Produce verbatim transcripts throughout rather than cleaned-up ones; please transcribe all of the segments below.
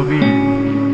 ابوالعربی.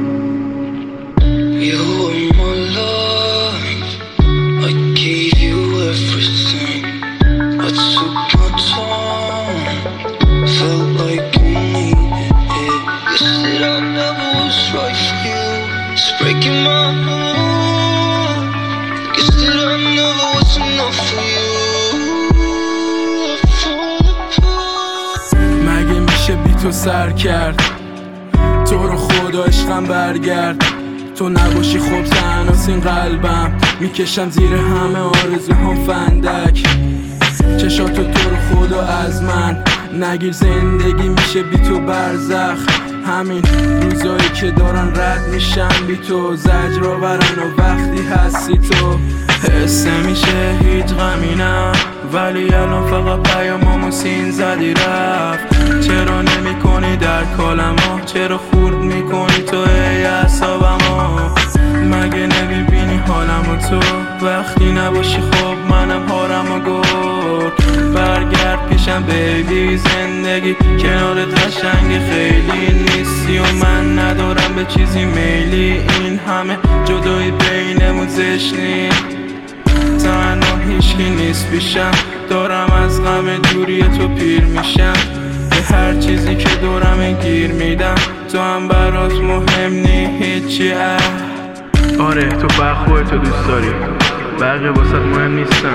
You were my life, I gave you everything. I took my time, felt like you needed it. You said I never was right for you, it's breaking my heart. You said I never was enough for you. I fall apart. مگه میشه بی تو سر کرد؟ تو رو خدا عشقم برگرد. تو نباشی خب تنهاست این قلبم، میکشم زیر همه آرزوهام فندک. چشاتو تو رو خدا از من نگیر، زندگی میشه بی تو برزخ. همین روزایی که دارن رد میشن بی تو، زجر آورن و وقتی هستی تو حسه میشه هیچ غمی نه، ولی الان فقط پیامامو سین زدی رفت. چرا نمی کنی در کالمو، چرا خورد میکنی تو ای اعصابمو؟ مگه نمیبینی حالمو تو وقتی نباشی؟ خب منم هارمو گفت برگرد پیشم بیبی. زندگی کنارت قشنگی خیلی نیستی و من ندارم به چیزی میلی. این همه جدایی بینمون زشت نیست، تنها هیچکی نیست پیشم. دارم از غم دوری تو پیر میشم، به هر چیزی که دورم گیر میدم. تو هم برات مهم نی هیچی. اه آره تو فقط خودتو دوست داری، بقیه واسه مهم نیستن.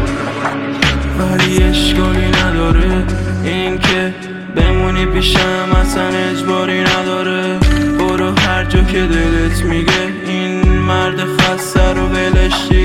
ولی اشکالی نداره این که بمونی پیشم، اصلا اجباری نداره. برو هر جا که دلت میگه، این مرد خسته رو ولش